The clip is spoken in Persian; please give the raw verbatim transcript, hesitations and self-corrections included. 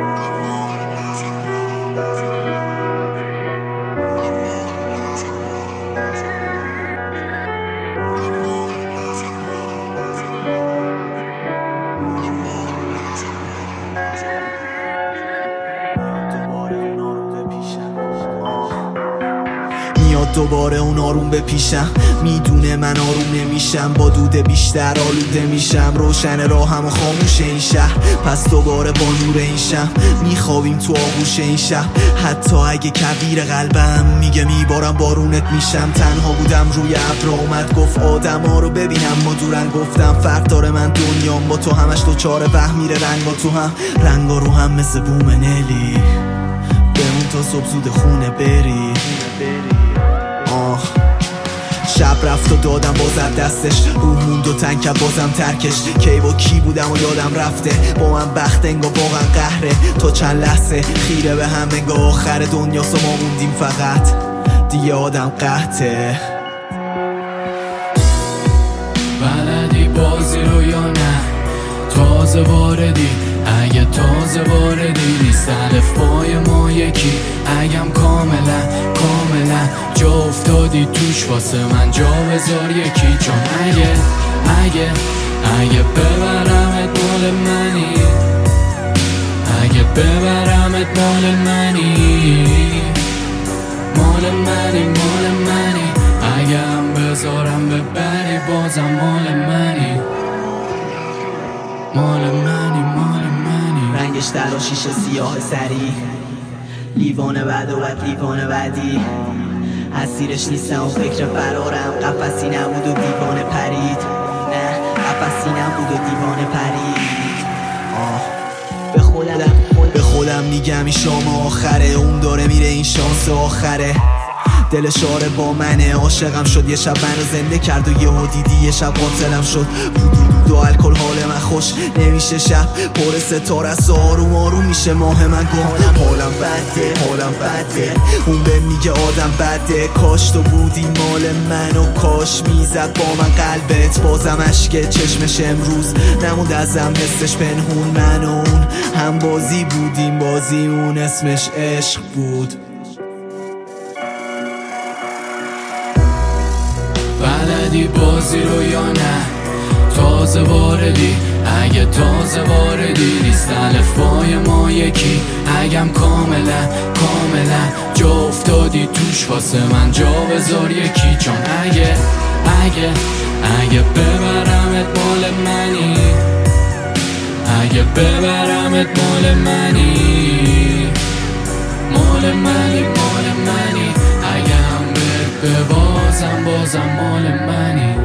دوباره اون آروم به پیشم، میدونه من آروم نمیشم، با دوده بیشتر آلوده میشم، روشن راهم و خاموش این شهر، پس دوباره با نور این شم میخوابیم تو آغوش این شب. حتی اگه کویر قلبم میگه میبارم بارونت میشم، تنها بودم روی ابر اومد گفت آدم ها رو ببینم ما دورن، گفتم فرق داره من دنیام با تو همش تو چاره وهم میره رنگا تو هم رنگا رو هم مثل بوم نلی، بمون تا صبح زود خونه بری. آه شب رفت و دادم بازم دستش، روح موند و تنگ کرد بازم ترکش، کی با کی بودم و یادم رفته، با من بخت انگار واقعا قهره، تا چند لحظه خیره به هم انگار آخر دنیاست و ما موندیم فقط دیگه آدم قحطه. بلدی بازی رو یا نه تازه واردی، اگه تازه واردی نیست الفبای ما یکی، اگم کاملا کاملا جا افتادی توش واسه من جا بذار یکی، چون اگه اگه اگه ببرمت مال منی، اگه ببرمت مال منی، مال منی مال منی، اگه هم بذارم ببری بازم مال منی، مال منی مال منی. رنگش در و شیشه سیاه سری، لیوان بعد و بعد لیوان بعدی، اسیرش نیستم و فکر فرارم، قفصی نبود و دیوانه پرید، نه قفصی نبود و دیوانه پرید. آه به خودم به خودم میگم این شام آخره، اون داره میره این شانس آخره، دلش آره با منه، عاشقم شد یه شب منو زنده کرد و یهو دیدی یه شب قاتلم شد، بود و الکل حال من خوش نمیشه، شب پر ستاره است آروم آروم میشه ماه من گم، حالم بده حالم بده، اون به میگه آدم بده، کاش تو بودی مال من و کاش میزد با من قلبت، بازم عشق چشمش امروز نموند ازم حسش پنهون، من و اون هم بازی بودیم، بازی اون اسمش عشق بود. بلدی بازی رو یا نه تازه واردی، اگه تازه واردی نیست الفبای ما یکی، اگم کاملا کاملا جا افتادی توش واسه من جا بذار یکی، چون اگه اگه اگه ببرمت مال منی، اگه ببرمت مال منی، مال منی مال منی، اگه هم بهت ببازم بازم مال منی.